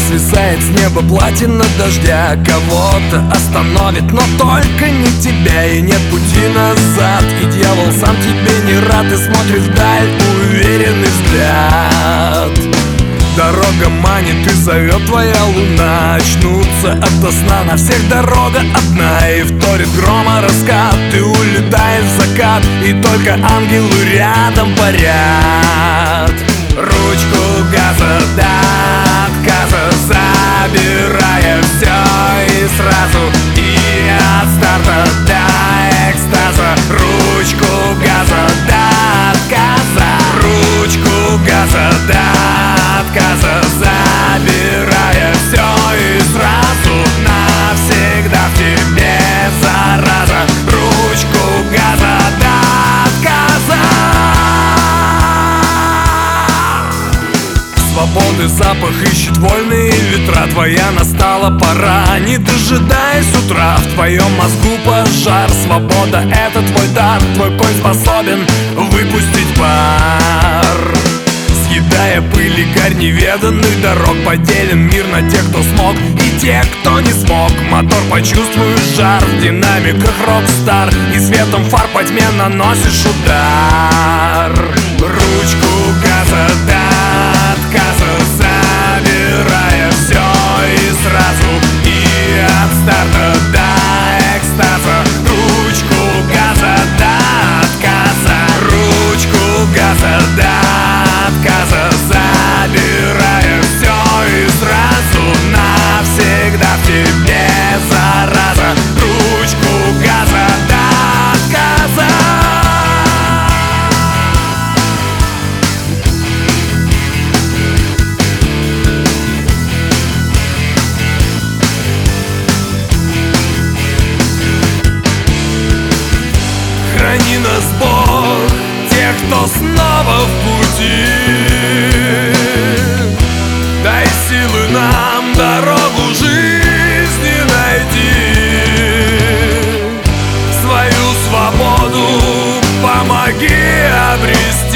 свисает с неба платина дождя. Кого-то остановит, но только не тебя. И нет пути назад, и дьявол сам тебе не рад. И смотрит вдаль уверенный взгляд. Дорога манит и зовет твоя луна. Очнуться ото сна, на всех дорога одна. И вторит грома раскат, ты улетаешь в закат. И только ангелы рядом парят. Ручку газа до отказа, забирая все и сразу. И от старта до экстаза. Ручку газа до отказа. Ручку газа до отказа, забирая все и сразу. Навсегда в тебе зараза. Ручку газа до отказа. Свободы запах ищет вольные ветра. Твоя настала пора, не дожидаясь утра. В твоем мозгу пожар. Свобода — это твой дар. Твой конь способен выпустить пар. Съедая пыль и гарь неведанных дорог, поделен мир на тех, кто смог, и тех, кто не смог. Мотор почувствует жар, в динамиках рок-стар. И светом фар по тьме наносишь удар. Ручку газа до отказа, забирая все и сразу. И от старта до экстаза. Ручку газа до отказа. Ручку газа до отказа, забирая все и сразу. Навсегда в тебе зараза. Ручку газа до отказа. Храни нас, Бог, тех, кто снова в пути. Дай силы нам дорогу жизни найти. Свою свободу помоги обрести.